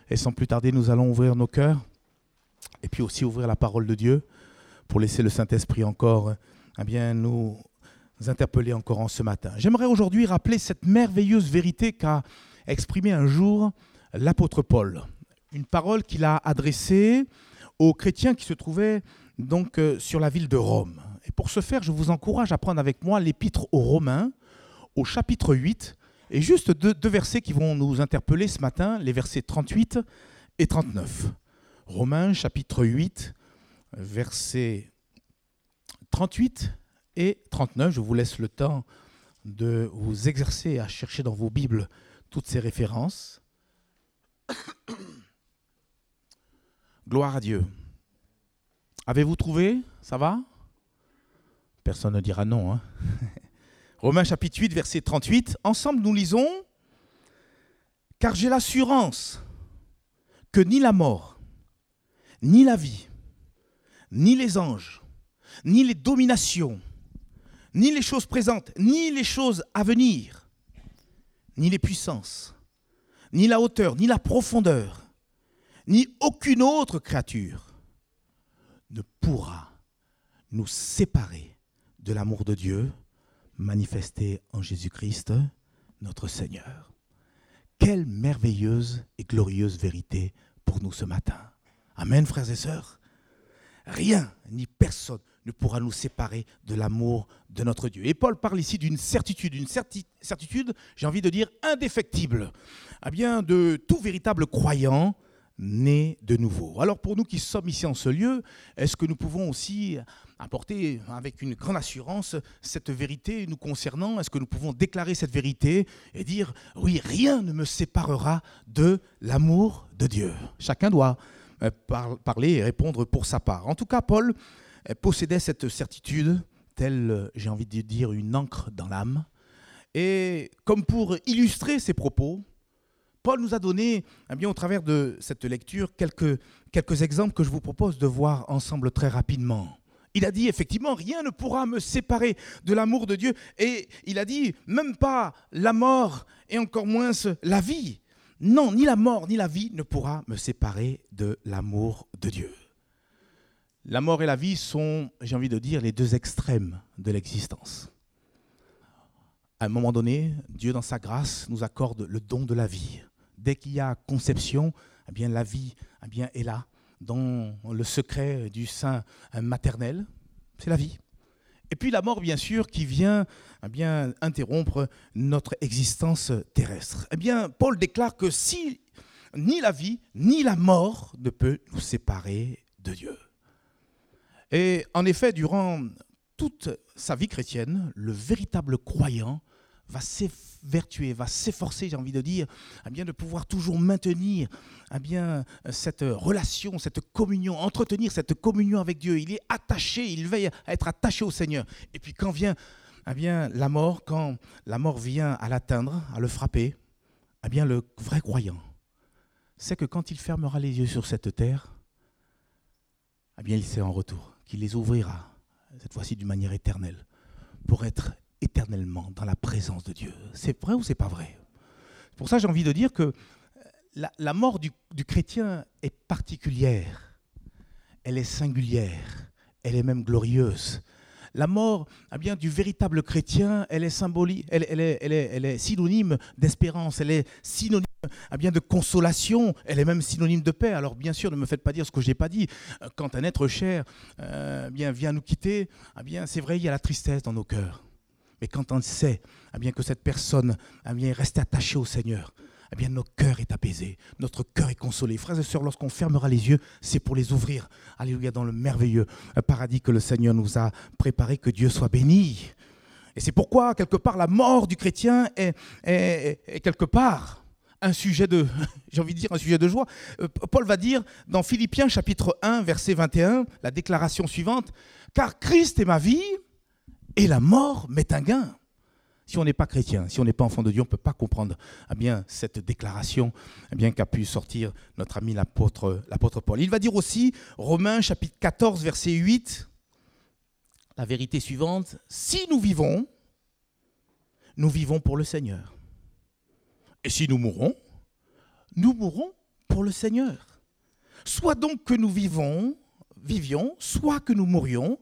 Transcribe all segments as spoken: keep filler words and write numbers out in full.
Et sans plus tarder, nous allons ouvrir nos cœurs et puis aussi ouvrir la parole de Dieu pour laisser le Saint-Esprit encore eh bien, nous interpeller encore en ce matin. J'aimerais aujourd'hui rappeler cette merveilleuse vérité qu'a exprimée un jour l'apôtre Paul. Une parole qu'il a adressée aux chrétiens qui se trouvaient donc sur la ville de Rome. Et pour ce faire, je vous encourage à prendre avec moi l'épître aux Romains, au chapitre huit, et juste deux, deux versets qui vont nous interpeller ce matin, les versets trente-huit et trente-neuf. Romains, chapitre huit, versets trente-huit et trente-neuf. Je vous laisse le temps de vous exercer à chercher dans vos Bibles toutes ces références. Gloire à Dieu. Avez-vous trouvé? Ça va? Personne ne dira non. Hein. Romains chapitre huit, verset trente-huit. Ensemble, nous lisons « Car j'ai l'assurance que ni la mort, ni la vie, ni les anges, ni les dominations, ni les choses présentes, ni les choses à venir, ni les puissances, ni la hauteur, ni la profondeur, ni aucune autre créature ne pourra nous séparer de l'amour de Dieu manifesté en Jésus-Christ, notre Seigneur. » Quelle merveilleuse et glorieuse vérité pour nous ce matin. Amen, frères et sœurs. Rien ni personne ne pourra nous séparer de l'amour de notre Dieu. Et Paul parle ici d'une certitude, une certi- certitude, j'ai envie de dire, indéfectible, eh bien, de tout véritable croyant né de nouveau. Alors pour nous qui sommes ici en ce lieu, est-ce que nous pouvons aussi apporter avec une grande assurance cette vérité nous concernant? Est-ce que nous pouvons déclarer cette vérité et dire « Oui, rien ne me séparera de l'amour de Dieu ». Chacun doit par- parler et répondre pour sa part. En tout cas, Paul possédait cette certitude, telle, j'ai envie de dire, une encre dans l'âme. Et comme pour illustrer ses propos, Paul nous a donné, eh bien, au travers de cette lecture, quelques, quelques exemples que je vous propose de voir ensemble très rapidement. Il a dit, effectivement, rien ne pourra me séparer de l'amour de Dieu. Et il a dit, même pas la mort et encore moins la vie. Non, ni la mort ni la vie ne pourra me séparer de l'amour de Dieu. La mort et la vie sont, j'ai envie de dire, les deux extrêmes de l'existence. À un moment donné, Dieu, dans sa grâce, nous accorde le don de la vie. Dès qu'il y a conception, eh bien, la vie eh bien, est là, dans le secret du sein maternel, c'est la vie. Et puis la mort, bien sûr, qui vient eh bien, interrompre notre existence terrestre. Eh bien, Paul déclare que si ni la vie, ni la mort ne peut nous séparer de Dieu. Et en effet, durant toute sa vie chrétienne, le véritable croyant va s'évertuer, va s'efforcer, j'ai envie de dire, eh bien, de pouvoir toujours maintenir eh bien, cette relation, cette communion, entretenir cette communion avec Dieu. Il est attaché, il veille à être attaché au Seigneur. Et puis quand vient eh bien, la mort, quand la mort vient à l'atteindre, à le frapper, eh bien, le vrai croyant sait que quand il fermera les yeux sur cette terre, eh bien, il sait en retour qu'il les ouvrira, cette fois-ci d'une manière éternelle, pour être éternellement dans la présence de Dieu. C'est vrai ou c'est pas vrai? Pour ça, j'ai envie de dire que la, la mort du, du chrétien est particulière, elle est singulière, elle est même glorieuse. La mort eh bien, du véritable chrétien, elle est symbolique, elle, elle, est, elle, est, elle est synonyme d'espérance, elle est synonyme eh bien, de consolation, elle est même synonyme de paix. Alors bien sûr, ne me faites pas dire ce que je n'ai pas dit. Quand un être cher euh, bien, vient nous quitter, eh bien, c'est vrai, il y a la tristesse dans nos cœurs. Mais quand on sait eh bien, que cette personne eh bien, est restée attachée au Seigneur, eh bien, notre cœur est apaisé, notre cœur est consolé. Frères et sœurs, lorsqu'on fermera les yeux, c'est pour les ouvrir. Alléluia, dans le merveilleux paradis que le Seigneur nous a préparé, que Dieu soit béni. Et c'est pourquoi, quelque part, la mort du chrétien est, est, est quelque part un sujet de, j'ai envie de dire, un sujet de joie. Paul va dire dans Philippiens chapitre un, verset vingt et un, la déclaration suivante, « Car Christ est ma vie et la mort m'est un gain ». Si on n'est pas chrétien, si on n'est pas enfant de Dieu, on ne peut pas comprendre eh bien, cette déclaration eh bien, qu'a pu sortir notre ami l'apôtre, l'apôtre Paul. Il va dire aussi, Romains chapitre quatorze, verset huit, la vérité suivante, « Si nous vivons, nous vivons pour le Seigneur. Et si nous mourons, nous mourrons pour pour le Seigneur. Soit donc que nous vivons, vivions, soit que nous mourions,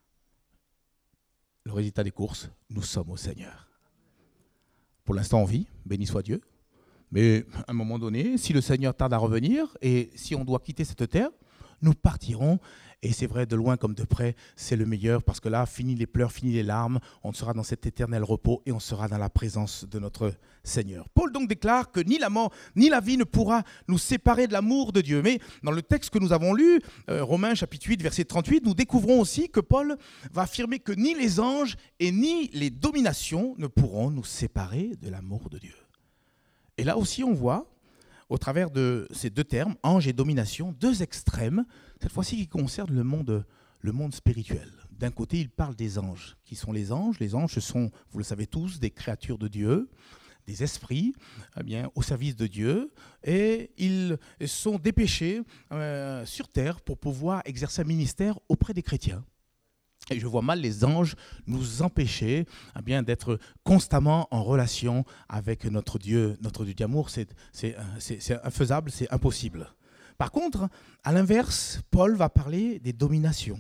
le résultat des courses, nous sommes au Seigneur. Pour l'instant, on vit, béni soit Dieu. Mais à un moment donné, si le Seigneur tarde à revenir et si on doit quitter cette terre, nous partirons. Et c'est vrai, de loin comme de près, c'est le meilleur parce que là, fini les pleurs, fini les larmes, on sera dans cet éternel repos et on sera dans la présence de notre Seigneur. Paul donc déclare que ni la mort ni la vie ne pourra nous séparer de l'amour de Dieu. Mais dans le texte que nous avons lu, euh, Romains chapitre huit, verset trente-huit, nous découvrons aussi que Paul va affirmer que ni les anges et ni les dominations ne pourront nous séparer de l'amour de Dieu. Et là aussi, on voit, au travers de ces deux termes, ange et domination, deux extrêmes, cette fois-ci qui concernent le monde, le monde spirituel. D'un côté, il parle des anges. Qui sont les anges ? Les anges, ce sont, vous le savez tous, des créatures de Dieu, des esprits eh bien, au service de Dieu, et ils sont dépêchés euh, sur terre pour pouvoir exercer un ministère auprès des chrétiens. Et je vois mal les anges nous empêcher eh bien, d'être constamment en relation avec notre Dieu. Notre Dieu d'amour, c'est, c'est, c'est, c'est infaisable, c'est impossible. Par contre, à l'inverse, Paul va parler des dominations.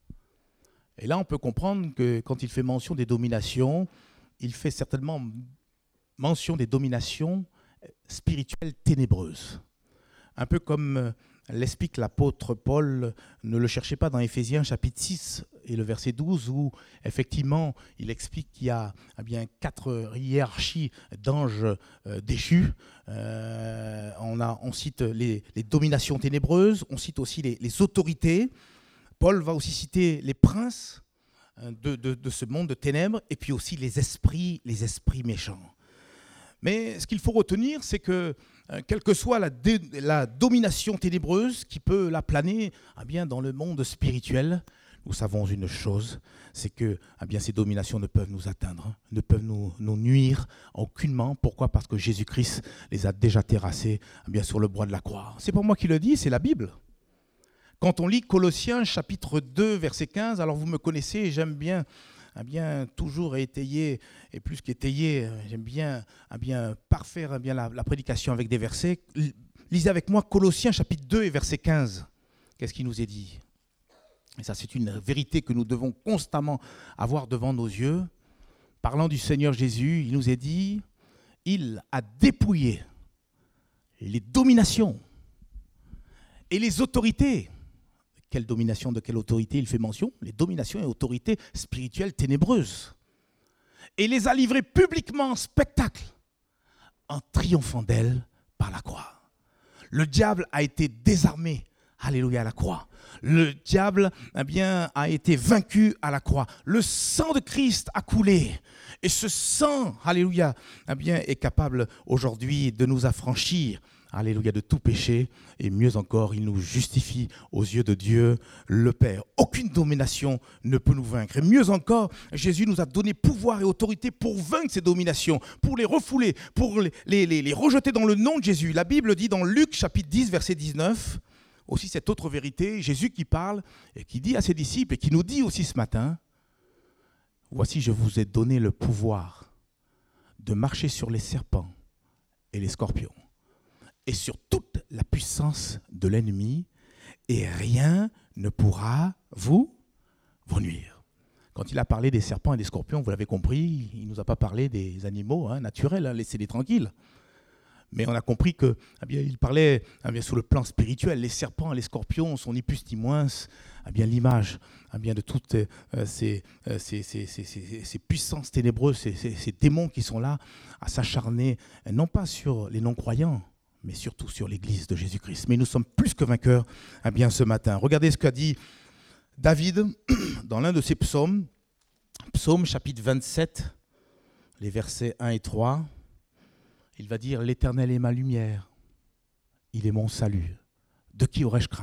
Et là, on peut comprendre que quand il fait mention des dominations, il fait certainement mention des dominations spirituelles ténébreuses. Un peu comme l'explique l'apôtre Paul, ne le cherchez pas dans Éphésiens chapitre six et le verset douze, où effectivement il explique qu'il y a eh bien, quatre hiérarchies d'anges euh, déchus. Euh, on, a, on cite les, les dominations ténébreuses, on cite aussi les, les autorités. Paul va aussi citer les princes de, de, de ce monde de ténèbres et puis aussi les esprits, les esprits méchants. Mais ce qu'il faut retenir, c'est que euh, quelle que soit la, dé, la domination ténébreuse qui peut la planer eh bien, dans le monde spirituel, nous savons une chose, c'est que eh bien, ces dominations ne peuvent nous atteindre, ne peuvent nous, nous nuire aucunement. Pourquoi ? Parce que Jésus-Christ les a déjà terrassés eh bien, sur le bois de la croix. C'est pas moi qui le dis, c'est la Bible. Quand on lit Colossiens chapitre deux, verset quinze, alors vous me connaissez, j'aime bien... Eh bien, toujours étayer, et plus qu'étayer, j'aime bien, eh bien parfaire eh bien, la, la prédication avec des versets. Lisez avec moi Colossiens chapitre deux et verset quinze. Qu'est-ce qui nous est dit ? Et ça, c'est une vérité que nous devons constamment avoir devant nos yeux. Parlant du Seigneur Jésus, il nous est dit, il a dépouillé les dominations et les autorités. Quelle domination, de quelle autorité il fait mention ? Les dominations et autorités spirituelles ténébreuses. Et les a livrées publiquement en spectacle, en triomphant d'elles par la croix. Le diable a été désarmé, alléluia, à la croix. Le diable eh bien, a été vaincu à la croix. Le sang de Christ a coulé. Et ce sang, alléluia, eh bien, est capable aujourd'hui de nous affranchir, alléluia, de tout péché, et mieux encore, il nous justifie aux yeux de Dieu, le Père. Aucune domination ne peut nous vaincre. Et mieux encore, Jésus nous a donné pouvoir et autorité pour vaincre ces dominations, pour les refouler, pour les, les, les, les rejeter dans le nom de Jésus. La Bible dit dans Luc chapitre dix, verset dix-neuf, aussi cette autre vérité, Jésus qui parle et qui dit à ses disciples, et qui nous dit aussi ce matin, « Voici, je vous ai donné le pouvoir de marcher sur les serpents et les scorpions, et sur toute la puissance de l'ennemi, et rien ne pourra vous, vous nuire. » Quand il a parlé des serpents et des scorpions, vous l'avez compris, il ne nous a pas parlé des animaux hein, naturels, hein, laissez-les tranquilles. Mais on a compris qu'il eh bien, parlait eh bien, sur le plan spirituel. Les serpents et les scorpions sont ni plus ni moins eh bien, l'image eh bien, de toutes euh, ces, euh, ces, ces, ces, ces, ces puissances ténébreuses, ces, ces, ces démons qui sont là à s'acharner, non pas sur les non-croyants, mais surtout sur l'Église de Jésus-Christ. Mais nous sommes plus que vainqueurs eh bien, ce matin. Regardez ce qu'a dit David dans l'un de ses psaumes, psaume chapitre vingt-sept, les versets un et trois. Il va dire « L'Éternel est ma lumière, il est mon salut. De qui aurais-je crainte ?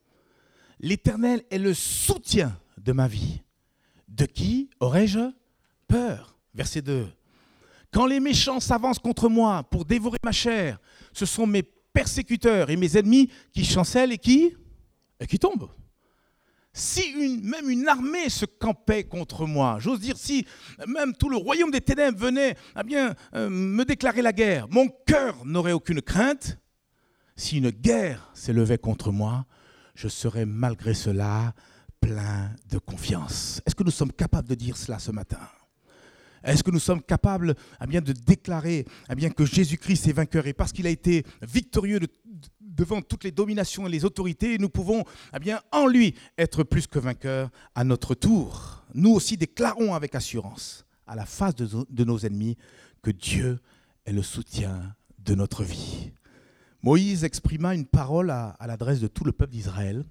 L'Éternel est le soutien de ma vie. De qui aurais-je peur ?» Verset deux. « Quand les méchants s'avancent contre moi pour dévorer ma chair, ce sont mes persécuteurs et mes ennemis qui chancellent et qui, et qui tombent. Si une, même une armée se campait contre moi, j'ose dire si même tout le royaume des ténèbres venait eh bien, euh, me déclarer la guerre, mon cœur n'aurait aucune crainte. si une guerre s'élevait contre moi, je serais malgré cela plein de confiance. Est-ce que nous sommes capables de dire cela ce matin ? Est-ce que nous sommes capables eh bien, de déclarer eh bien, que Jésus-Christ est vainqueur et parce qu'il a été victorieux de, de, devant toutes les dominations et les autorités, nous pouvons eh bien, en lui être plus que vainqueurs à notre tour. Nous aussi déclarons avec assurance à la face de, de nos ennemis que Dieu est le soutien de notre vie. Moïse exprima une parole à, à l'adresse de tout le peuple d'Israël.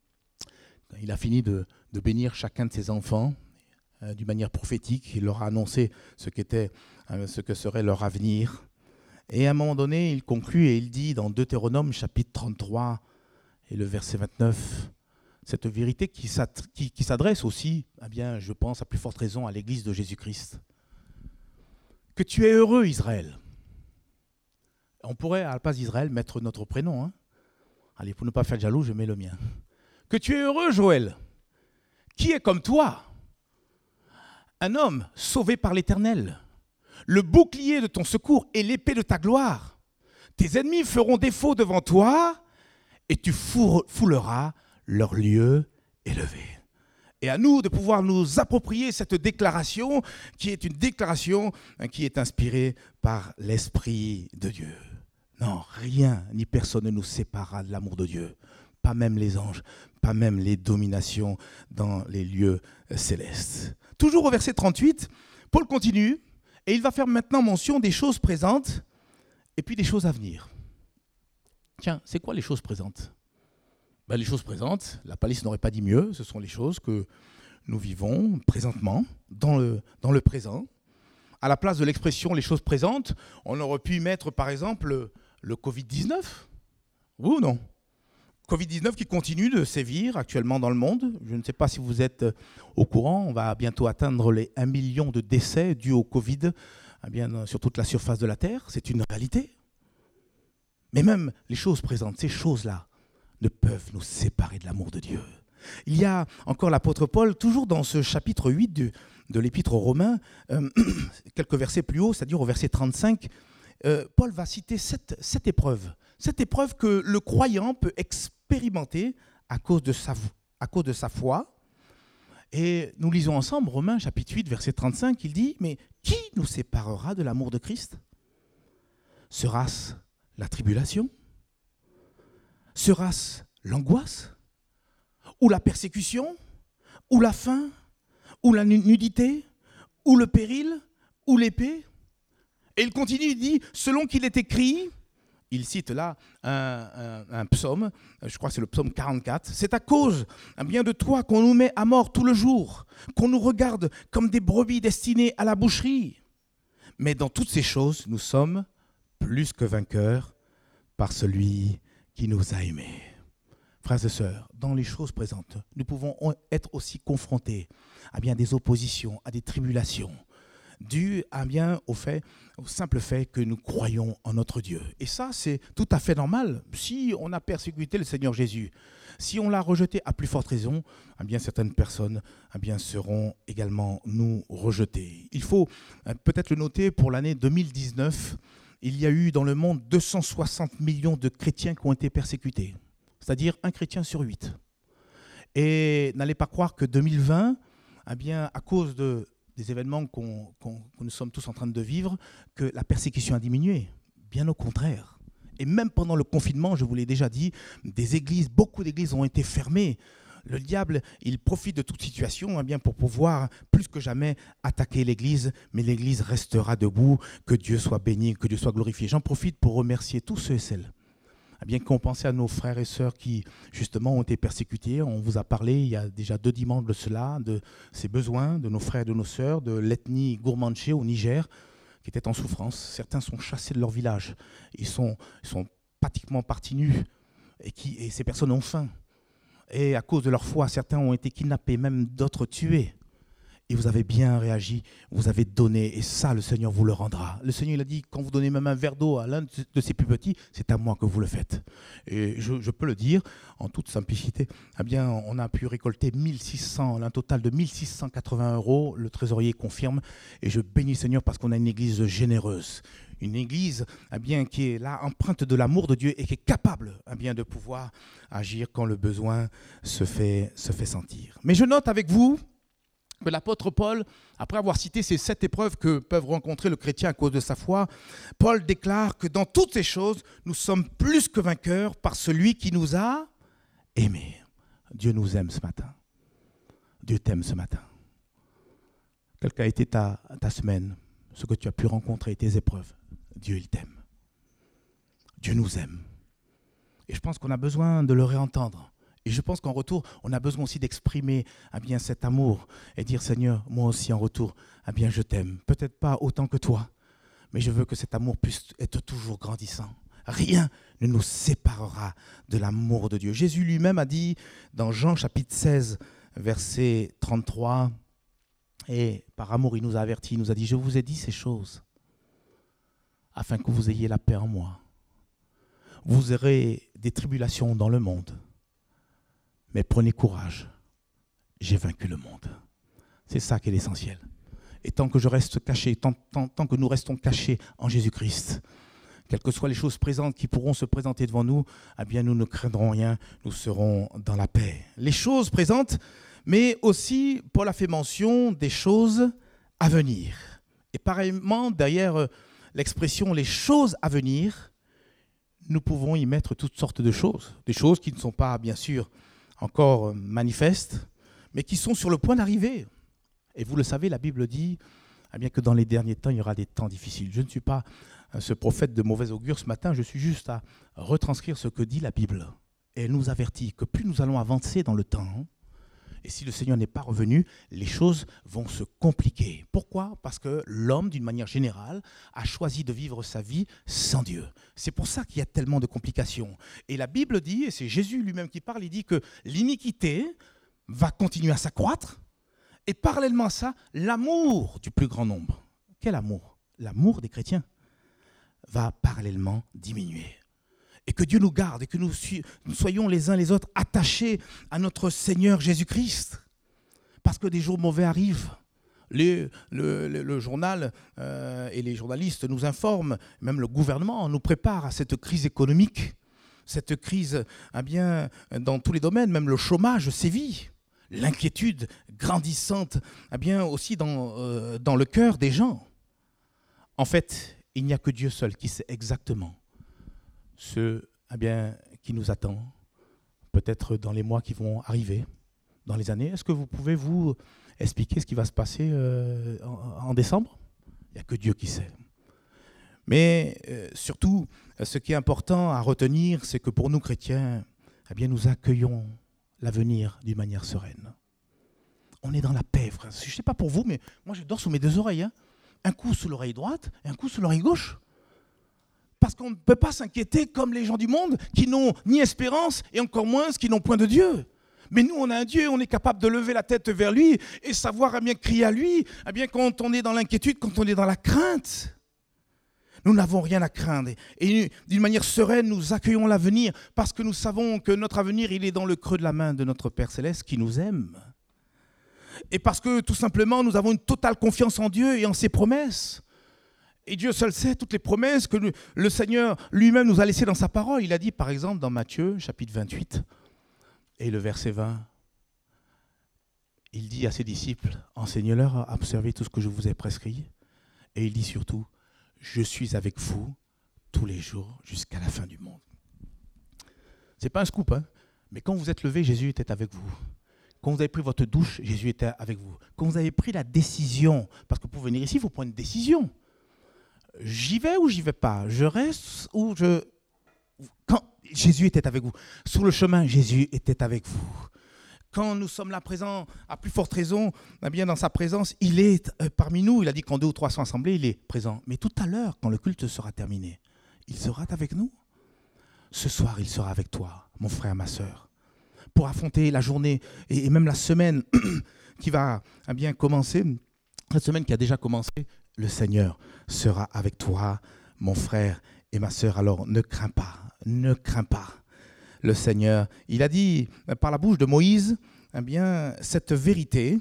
Il a fini de, de bénir chacun de ses enfants euh, d'une manière prophétique. Il leur a annoncé ce, qu'était, euh, ce que serait leur avenir. Et à un moment donné, il conclut et il dit dans Deutéronome chapitre trente-trois et le verset vingt-neuf, cette vérité qui, qui, qui s'adresse aussi, eh bien, je pense à plus forte raison à l'Église de Jésus-Christ. Que tu es heureux, Israël. On pourrait, à la place d'Israël, mettre notre prénom. Hein. Allez, pour ne pas faire jaloux, je mets le mien. Que tu es heureux, Joël. Qui est comme toi ? Un homme sauvé par l'Éternel, le bouclier de ton secours et l'épée de ta gloire. Tes ennemis feront défaut devant toi et tu fouleras leur lieu élevé. Et à nous de pouvoir nous approprier cette déclaration qui est une déclaration qui est inspirée par l'Esprit de Dieu. Non, rien ni personne ne nous séparera de l'amour de Dieu. Pas même les anges, pas même les dominations dans les lieux célestes. Toujours au verset trente-huit, Paul continue et il va faire maintenant mention des choses présentes et puis des choses à venir. Tiens, c'est quoi les choses présentes ? Ben, les choses présentes, la palisse n'aurait pas dit mieux, ce sont les choses que nous vivons présentement, dans le, dans le présent. À la place de l'expression « les choses présentes », on aurait pu mettre par exemple le, le covid dix-neuf. Oui ou non ? covid dix-neuf qui continue de sévir actuellement dans le monde. Je ne sais pas si vous êtes au courant, on va bientôt atteindre les un million de décès dus au Covid eh bien, sur toute la surface de la Terre. C'est une réalité. Mais même les choses présentes, ces choses-là, ne peuvent nous séparer de l'amour de Dieu. Il y a encore l'apôtre Paul, toujours dans ce chapitre huit de, de l'épître aux Romains, euh, quelques versets plus haut, c'est-à-dire au verset trente-cinq, euh, Paul va citer cette, cette épreuve, cette épreuve que le croyant peut expérimenter à cause de sa, à cause de sa foi. Et nous lisons ensemble Romains chapitre huit, verset trente-cinq, il dit « Mais qui nous séparera de l'amour de Christ ? Sera-ce la tribulation ? Sera-ce l'angoisse ? Ou la persécution ? Ou la faim ? Ou la nudité ? Ou le péril ? Ou l'épée ?» Et il continue, il dit, selon qu'il est écrit, il cite là un, un, un psaume, je crois que c'est le psaume quarante-quatre, c'est à cause eh bien, de toi qu'on nous met à mort tout le jour, qu'on nous regarde comme des brebis destinées à la boucherie. Mais dans toutes ces choses, nous sommes plus que vainqueurs par celui qui nous a aimés. Frères et sœurs, dans les choses présentes, nous pouvons être aussi confrontés à bien des oppositions, à des tribulations, dues à bien au fait, au simple fait que nous croyons en notre Dieu. Et ça, c'est tout à fait normal. Si on a persécuté le Seigneur Jésus, si on l'a rejeté à plus forte raison, eh bien certaines personnes eh bien, seront également nous rejetées. Il faut peut-être le noter pour l'année deux mille dix-neuf, il y a eu dans le monde deux cent soixante millions de chrétiens qui ont été persécutés, c'est-à-dire un chrétien sur huit. Et n'allez pas croire que deux mille vingt, eh bien, à cause de, des événements qu'on, qu'on, que nous sommes tous en train de vivre, que la persécution a diminué. Bien au contraire. Et même pendant le confinement, je vous l'ai déjà dit, des églises, beaucoup d'églises ont été fermées. Le diable, il profite de toute situation eh bien, pour pouvoir, plus que jamais, attaquer l'Église, mais l'Église restera debout, que Dieu soit béni, que Dieu soit glorifié. J'en profite pour remercier tous ceux et celles eh bien, qu'on pensait à nos frères et sœurs qui, justement, ont été persécutés. On vous a parlé, il y a déjà deux dimanches de cela, de ces besoins de nos frères et de nos sœurs, de l'ethnie Gourmandché au Niger, qui était en souffrance. Certains sont chassés de leur village. Ils sont, ils sont pratiquement partis nus. Et, qui, et ces personnes ont faim. Et à cause de leur foi, certains ont été kidnappés, même d'autres tués. et vous avez bien réagi, vous avez donné, et ça, le Seigneur vous le rendra. Le Seigneur, il a dit, quand vous donnez même un verre d'eau à l'un de ses plus petits, c'est à moi que vous le faites. Et je, je peux le dire, en toute simplicité, eh bien, on a pu récolter mille six cents, un total de mille six cent quatre-vingts euros, le trésorier confirme, et je bénis le Seigneur parce qu'on a une église généreuse. Une église eh bien, qui est là, empreinte de l'amour de Dieu et qui est capable eh bien, de pouvoir agir quand le besoin se fait, se fait sentir. Mais je note avec vous que l'apôtre Paul, après avoir cité ces sept épreuves que peuvent rencontrer le chrétien à cause de sa foi, Paul déclare que dans toutes ces choses, nous sommes plus que vainqueurs par celui qui nous a aimés. Dieu nous aime ce matin. Dieu t'aime ce matin. Quelle qu'a été ta, ta semaine, ce que tu as pu rencontrer, tes épreuves? Dieu, il t'aime. Dieu nous aime. Et je pense qu'on a besoin de le réentendre. Et je pense qu'en retour, on a besoin aussi d'exprimer eh bien, cet amour et dire, Seigneur, moi aussi en retour, eh bien, je t'aime. Peut-être pas autant que toi, mais je veux que cet amour puisse être toujours grandissant. Rien ne nous séparera de l'amour de Dieu. Jésus lui-même a dit dans Jean chapitre seize, verset trente-trois, et par amour, il nous a avertis, il nous a dit, je vous ai dit ces choses afin que vous ayez la paix en moi. Vous aurez des tribulations dans le monde, mais prenez courage, j'ai vaincu le monde. C'est ça qui est l'essentiel. Et tant que je reste caché, tant, tant, tant que nous restons cachés en Jésus-Christ, quelles que soient les choses présentes qui pourront se présenter devant nous, eh bien nous ne craindrons rien, nous serons dans la paix. Les choses présentes, mais aussi, Paul a fait mention des choses à venir. Et pareillement, derrière l'expression « les choses à venir », nous pouvons y mettre toutes sortes de choses. Des choses qui ne sont pas, bien sûr, encore manifestes, mais qui sont sur le point d'arriver. Et vous le savez, la Bible dit eh bien, que dans les derniers temps, il y aura des temps difficiles. Je ne suis pas ce prophète de mauvais augure ce matin, je suis juste à retranscrire ce que dit la Bible. Et elle nous avertit que plus nous allons avancer dans le temps, et si le Seigneur n'est pas revenu, les choses vont se compliquer. Pourquoi ? Parce que l'homme, d'une manière générale, a choisi de vivre sa vie sans Dieu. C'est pour ça qu'il y a tellement de complications. Et la Bible dit, et c'est Jésus lui-même qui parle, il dit que l'iniquité va continuer à s'accroître. Et parallèlement à ça, l'amour du plus grand nombre. Quel amour ? L'amour des chrétiens va parallèlement diminuer. Et que Dieu nous garde et que nous, nous soyons les uns les autres attachés à notre Seigneur Jésus-Christ. Parce que des jours mauvais arrivent. Les, le, le, le journal euh, et les journalistes nous informent, même le gouvernement nous prépare à cette crise économique, cette crise eh bien, dans tous les domaines, même le chômage sévit, l'inquiétude grandissante eh bien, aussi dans, euh, dans le cœur des gens. En fait, il n'y a que Dieu seul qui sait exactement ce eh bien, qui nous attend, peut-être dans les mois qui vont arriver, dans les années. Est-ce que vous pouvez vous expliquer ce qui va se passer euh, en, en décembre ? Il n'y a que Dieu qui sait. Mais euh, surtout, ce qui est important à retenir, c'est que pour nous chrétiens, eh bien, nous accueillons l'avenir d'une manière sereine. On est dans la paix, frère. Je ne sais pas pour vous, mais moi je dors sous mes deux oreilles. Hein. Un coup sous l'oreille droite et un coup sous l'oreille gauche. Parce qu'on ne peut pas s'inquiéter comme les gens du monde qui n'ont ni espérance et encore moins qui n'ont point de Dieu. Mais nous, on a un Dieu, on est capable de lever la tête vers lui et savoir eh bien, crier à lui eh bien, quand on est dans l'inquiétude, quand on est dans la crainte. Nous n'avons rien à craindre. Et d'une manière sereine, nous accueillons l'avenir parce que nous savons que notre avenir, il est dans le creux de la main de notre Père Céleste qui nous aime. Et parce que tout simplement, nous avons une totale confiance en Dieu et en ses promesses. Et Dieu seul sait toutes les promesses que nous, le Seigneur lui-même nous a laissées dans sa parole. Il a dit par exemple dans Matthieu chapitre vingt-huit et le verset vingt, il dit à ses disciples, enseignez-leur à observer tout ce que je vous ai prescrit. Et il dit surtout, je suis avec vous tous les jours jusqu'à la fin du monde. Ce n'est pas un scoop, hein, mais quand vous êtes levé, Jésus était avec vous. Quand vous avez pris votre douche, Jésus était avec vous. Quand vous avez pris la décision, parce que pour venir ici, il faut prendre une décision. J'y vais ou j'y vais pas? Je reste ou je... Quand Jésus était avec vous. Sur le chemin, Jésus était avec vous. Quand nous sommes là présents, à plus forte raison, eh bien dans sa présence, il est parmi nous. Il a dit qu'en deux ou trois sont assemblés, il est présent. Mais tout à l'heure, quand le culte sera terminé, il sera avec nous. Ce soir, il sera avec toi, mon frère, ma sœur. pour affronter la journée et même la semaine qui va eh bien commencer, cette semaine qui a déjà commencé, le Seigneur sera avec toi, mon frère et ma sœur. Alors ne crains pas, ne crains pas. Le Seigneur, il a dit par la bouche de Moïse, eh bien, cette vérité,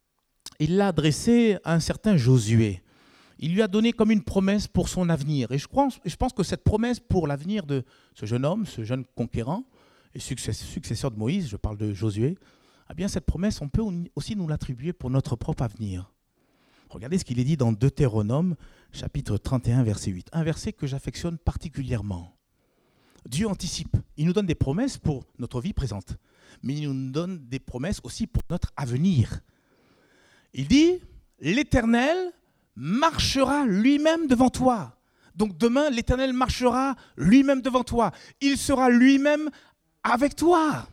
il l'a adressée à un certain Josué. Il lui a donné comme une promesse pour son avenir. Et je pense, je pense que cette promesse pour l'avenir de ce jeune homme, ce jeune conquérant et successeur de Moïse, je parle de Josué, eh bien, cette promesse, on peut aussi nous l'attribuer pour notre propre avenir. Regardez ce qu'il est dit dans Deutéronome, chapitre trente et un, verset huit. Un verset que j'affectionne particulièrement. Dieu anticipe. Il nous donne des promesses pour notre vie présente, mais il nous donne des promesses aussi pour notre avenir. Il dit, l'Éternel marchera lui-même devant toi. Donc demain, l'Éternel marchera lui-même devant toi. Il sera lui-même avec toi.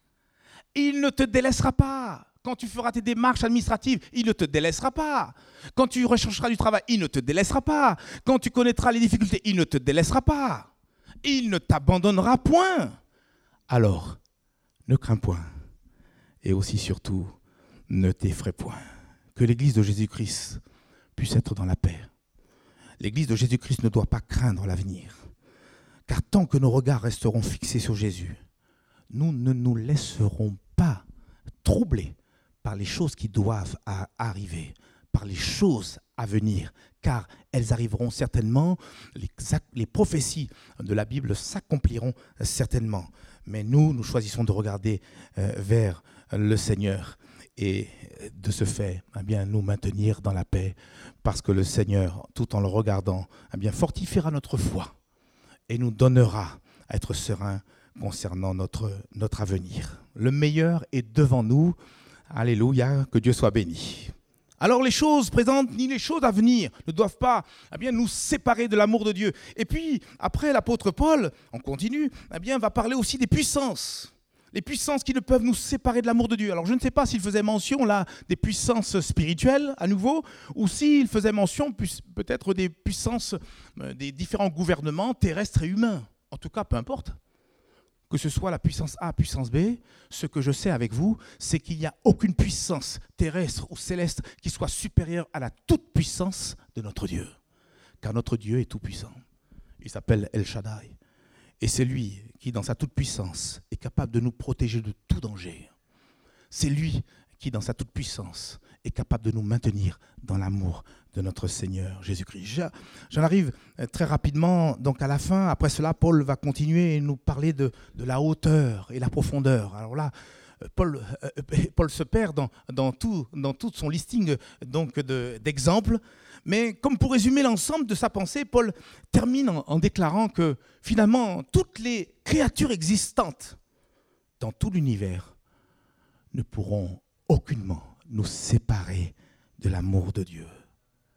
Il ne te délaissera pas. Quand tu feras tes démarches administratives, il ne te délaissera pas. Quand tu rechercheras du travail, il ne te délaissera pas. Quand tu connaîtras les difficultés, il ne te délaissera pas. Il ne t'abandonnera point. Alors, ne crains point. Et aussi, surtout, ne t'effraie point. Que l'Église de Jésus-Christ puisse être dans la paix. L'Église de Jésus-Christ ne doit pas craindre l'avenir. Car tant que nos regards resteront fixés sur Jésus, nous ne nous laisserons pas troubler par les choses qui doivent arriver, par les choses à venir, car elles arriveront certainement, les, les prophéties de la Bible s'accompliront certainement. Mais nous, nous choisissons de regarder euh, vers le Seigneur et de ce fait, eh bien, nous maintenir dans la paix, parce que le Seigneur, tout en le regardant, eh bien, fortifiera notre foi et nous donnera à être sereins concernant notre, notre avenir. Le meilleur est devant nous. Alléluia, que Dieu soit béni. Alors les choses présentes ni les choses à venir ne doivent pas eh bien, nous séparer de l'amour de Dieu. Et puis, après, l'apôtre Paul, on continue, eh bien, va parler aussi des puissances. Les puissances qui ne peuvent nous séparer de l'amour de Dieu. Alors je ne sais pas s'il faisait mention là des puissances spirituelles à nouveau, ou s'il faisait mention peut-être des puissances des différents gouvernements terrestres et humains. En tout cas, peu importe. Que ce soit la puissance A, puissance B, ce que je sais avec vous, c'est qu'il n'y a aucune puissance terrestre ou céleste qui soit supérieure à la toute-puissance de notre Dieu. Car notre Dieu est tout-puissant. Il s'appelle El Shaddai. Et c'est lui qui, dans sa toute-puissance, est capable de nous protéger de tout danger. C'est lui qui, dans sa toute-puissance, est capable de nous maintenir dans l'amour de notre Seigneur Jésus-Christ. J'en arrive très rapidement donc à la fin. Après cela, Paul va continuer et nous parler de, de la hauteur et la profondeur. Alors là, Paul, euh, Paul se perd dans, dans, tout, dans tout son listing donc de, d'exemples. Mais comme pour résumer l'ensemble de sa pensée, Paul termine en, en déclarant que finalement, toutes les créatures existantes dans tout l'univers ne pourront aucunement nous séparer de l'amour de Dieu. Pourquoi ?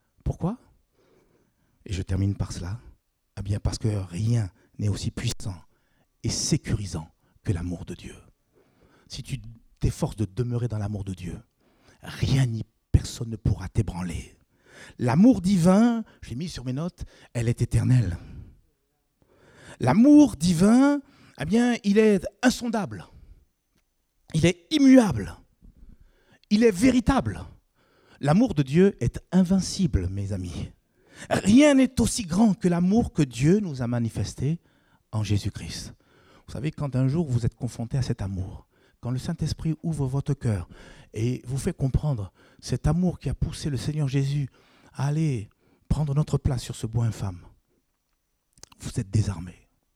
Et je termine par cela. Eh bien parce que rien n'est aussi puissant et sécurisant que l'amour de Dieu. Si tu t'efforces de demeurer dans l'amour de Dieu, rien ni personne ne pourra t'ébranler. L'amour divin, je l'ai mis sur mes notes, elle est éternelle. L'amour divin, eh bien, il est insondable. Il est immuable. Il est véritable. L'amour de Dieu est invincible, mes amis. Rien n'est aussi grand que l'amour que Dieu nous a manifesté en Jésus-Christ. Vous savez, quand un jour vous êtes confronté à cet amour, quand le Saint-Esprit ouvre votre cœur et vous fait comprendre cet amour qui a poussé le Seigneur Jésus à aller prendre notre place sur ce bois infâme, vous êtes désarmé,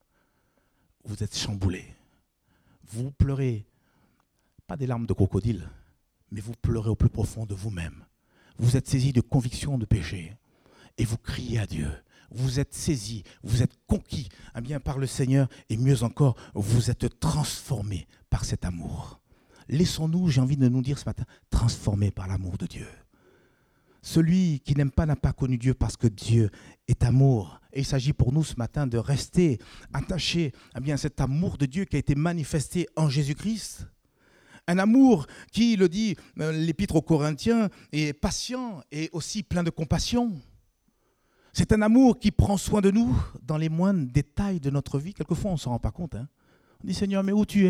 vous êtes chamboulé, vous pleurez, pas des larmes de crocodile, mais vous pleurez au plus profond de vous-même. Vous êtes saisi de conviction de péché et vous criez à Dieu. Vous êtes saisi, vous êtes conquis eh bien, par le Seigneur et mieux encore, vous êtes transformés par cet amour. Laissons-nous, j'ai envie de nous dire ce matin, transformés par l'amour de Dieu. Celui qui n'aime pas n'a pas connu Dieu parce que Dieu est amour. Et il s'agit pour nous ce matin de rester attachés eh bien, à cet amour de Dieu qui a été manifesté en Jésus-Christ. Un amour qui, le dit l'Épître aux Corinthiens, est patient et aussi plein de compassion. C'est un amour qui prend soin de nous dans les moindres détails de notre vie. Quelquefois, on ne s'en rend pas compte. Hein. On dit, Seigneur, mais où tu es ?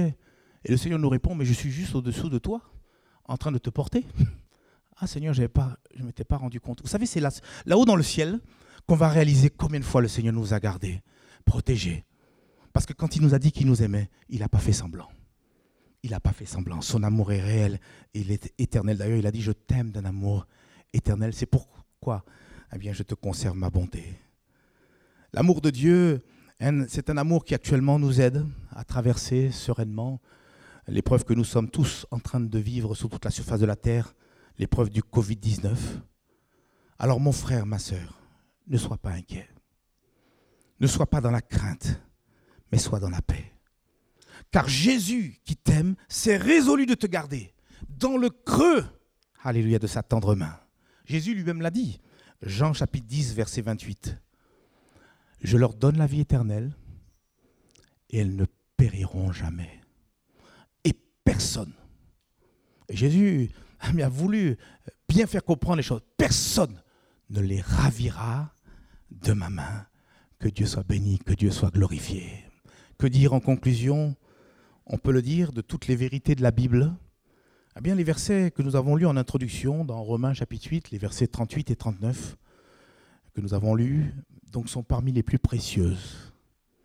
Et le Seigneur nous répond, mais je suis juste au-dessous de toi, en train de te porter. Ah Seigneur, j'avais pas, je ne m'étais pas rendu compte. Vous savez, c'est là, là-haut dans le ciel qu'on va réaliser combien de fois le Seigneur nous a gardés, protégés. Parce que quand il nous a dit qu'il nous aimait, il n'a pas fait semblant. Il n'a pas fait semblant. Son amour est réel et il est éternel. D'ailleurs, il a dit, je t'aime d'un amour éternel. C'est pourquoi, eh bien, je te conserve ma bonté. L'amour de Dieu, c'est un amour qui actuellement nous aide à traverser sereinement l'épreuve que nous sommes tous en train de vivre sur toute la surface de la terre, l'épreuve du covid dix-neuf. Alors mon frère, ma sœur, ne sois pas inquiet. Ne sois pas dans la crainte, mais sois dans la paix. Car Jésus qui t'aime s'est résolu de te garder dans le creux, alléluia, de sa tendre main. Jésus lui-même l'a dit, Jean chapitre dix, verset vingt-huit. Je leur donne la vie éternelle et elles ne périront jamais. Et personne, et Jésus a voulu bien faire comprendre les choses, personne ne les ravira de ma main. Que Dieu soit béni, que Dieu soit glorifié. Que dire en conclusion? On peut le dire de toutes les vérités de la Bible. Eh bien, les versets que nous avons lus en introduction dans Romains chapitre huit, les versets trente-huit et trente-neuf, que nous avons lus, donc sont parmi les plus précieuses.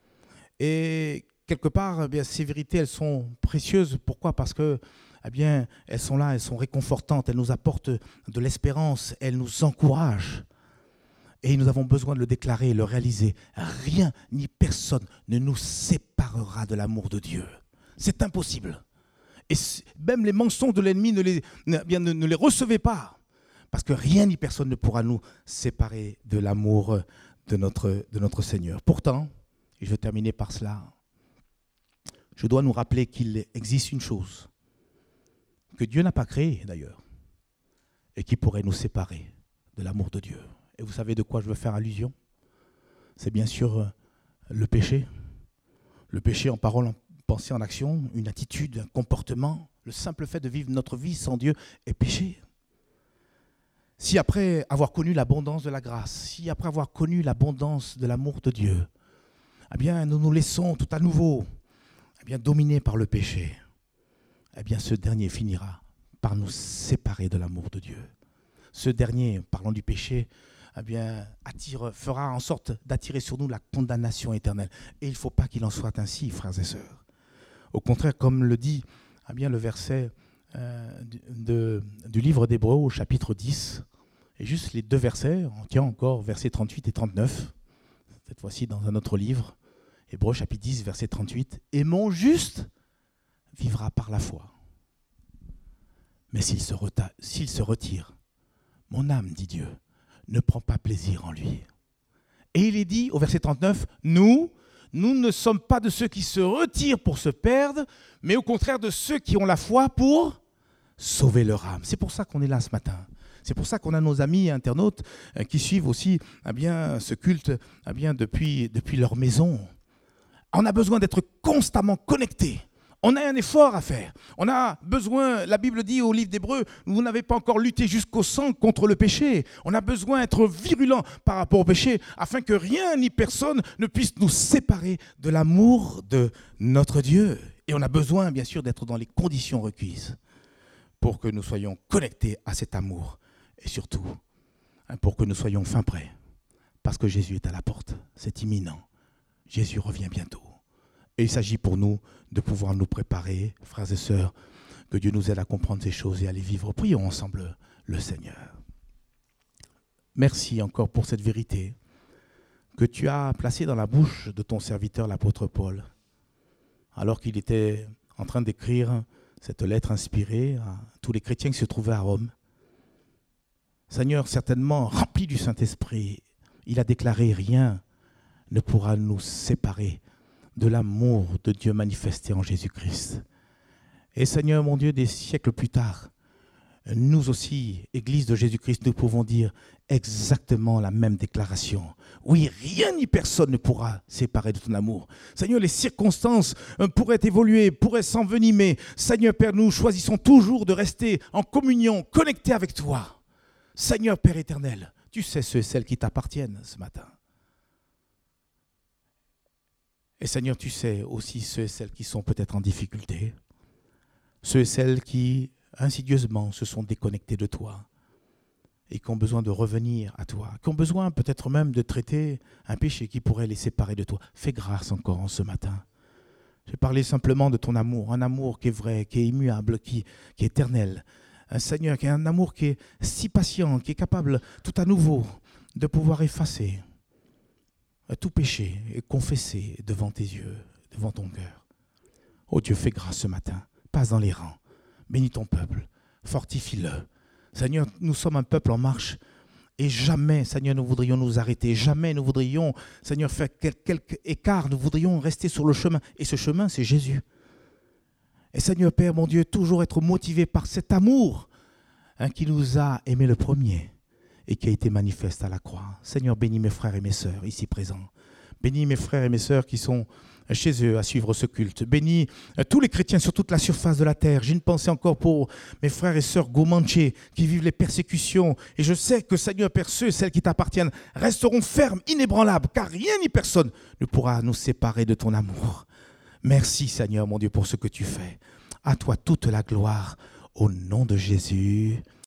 Et quelque part, eh bien, ces vérités, elles sont précieuses. Pourquoi? Parce que, eh bien, elles sont là, elles sont réconfortantes, elles nous apportent de l'espérance, elles nous encouragent. Et nous avons besoin de le déclarer et le réaliser. Rien ni personne ne nous séparera de l'amour de Dieu. C'est impossible. Et même les mensonges de l'ennemi, ne les, ne, bien, ne, ne les recevez pas. Parce que rien ni personne ne pourra nous séparer de l'amour de notre, de notre Seigneur. Pourtant, et je vais terminer par cela, je dois nous rappeler qu'il existe une chose que Dieu n'a pas créée d'ailleurs et qui pourrait nous séparer de l'amour de Dieu. Et vous savez de quoi je veux faire allusion? C'est bien sûr le péché. Le péché en parole, en pensée, en action, une attitude, un comportement. Le simple fait de vivre notre vie sans Dieu est péché. Si après avoir connu l'abondance de la grâce, si après avoir connu l'abondance de l'amour de Dieu, eh bien nous nous laissons tout à nouveau eh bien, dominés par le péché, eh bien ce dernier finira par nous séparer de l'amour de Dieu. Ce dernier, parlant du péché, eh bien, attire, fera en sorte d'attirer sur nous la condamnation éternelle. Et il ne faut pas qu'il en soit ainsi, frères et sœurs. Au contraire, comme le dit eh bien, le verset euh, de, du livre d'Hébreux au chapitre dix, et juste les deux versets, on tient encore versets trente-huit et trente-neuf, cette fois-ci dans un autre livre, Hébreux chapitre dix, verset trente-huit, « Et mon juste vivra par la foi. Mais s'il se, reta- s'il se retire, mon âme, dit Dieu, ne prend pas plaisir en lui. » Et il est dit au verset trente-neuf, « Nous, nous ne sommes pas de ceux qui se retirent pour se perdre, mais au contraire de ceux qui ont la foi pour sauver leur âme. » C'est pour ça qu'on est là ce matin. C'est pour ça qu'on a nos amis internautes qui suivent aussi eh bien, ce culte eh bien, depuis, depuis leur maison. On a besoin d'être constamment connectés. On a un effort à faire. On a besoin, la Bible dit au livre d'Hébreux, vous n'avez pas encore lutté jusqu'au sang contre le péché. On a besoin d'être virulent par rapport au péché afin que rien ni personne ne puisse nous séparer de l'amour de notre Dieu. Et on a besoin, bien sûr, d'être dans les conditions requises pour que nous soyons connectés à cet amour. Et surtout, pour que nous soyons fin prêts. Parce que Jésus est à la porte. C'est imminent. Jésus revient bientôt. Et il s'agit pour nous de pouvoir nous préparer, frères et sœurs, que Dieu nous aide à comprendre ces choses et à les vivre. Prions ensemble le Seigneur. Merci encore pour cette vérité que tu as placée dans la bouche de ton serviteur, l'apôtre Paul, alors qu'il était en train d'écrire cette lettre inspirée à tous les chrétiens qui se trouvaient à Rome. Seigneur, certainement rempli du Saint-Esprit, il a déclaré « Rien ne pourra nous séparer de l'amour de Dieu manifesté en Jésus-Christ. » Et Seigneur, mon Dieu, des siècles plus tard, nous aussi, Église de Jésus-Christ, nous pouvons dire exactement la même déclaration. Oui, rien ni personne ne pourra séparer de ton amour. Seigneur, les circonstances pourraient évoluer, pourraient s'envenimer. Seigneur Père, nous choisissons toujours de rester en communion, connectés avec toi. Seigneur Père éternel, tu sais ceux et celles qui t'appartiennent ce matin. Et Seigneur, tu sais aussi ceux et celles qui sont peut-être en difficulté. ceux et celles qui, insidieusement, se sont déconnectés de toi et qui ont besoin de revenir à toi, qui ont besoin peut-être même de traiter un péché qui pourrait les séparer de toi. Fais grâce encore en ce matin. J'ai parlé simplement de ton amour, un amour qui est vrai, qui est immuable, qui, qui est éternel. Un Seigneur qui a un amour qui est si patient, qui est capable tout à nouveau de pouvoir effacer tout péché et confesser devant tes yeux, devant ton cœur. Oh Dieu, fais grâce ce matin, passe dans les rangs, bénis ton peuple, fortifie-le. Seigneur, nous sommes un peuple en marche et jamais, Seigneur, nous voudrions nous arrêter, jamais nous voudrions, Seigneur, faire quelque écart, nous voudrions rester sur le chemin. Et ce chemin, c'est Jésus. Et Seigneur Père, mon Dieu, toujours être motivé par cet amour hein, qui nous a aimés le premier et qui a été manifeste à la croix. Seigneur, bénis mes frères et mes sœurs ici présents. Bénis mes frères et mes sœurs qui sont chez eux à suivre ce culte. Bénis tous les chrétiens sur toute la surface de la terre. J'ai une pensée encore pour mes frères et sœurs Gomanché qui vivent les persécutions. Et je sais que, Seigneur Père, ceux et celles qui t'appartiennent resteront fermes, inébranlables, car rien ni personne ne pourra nous séparer de ton amour. Merci, Seigneur, mon Dieu, pour ce que tu fais. À toi toute la gloire, au nom de Jésus.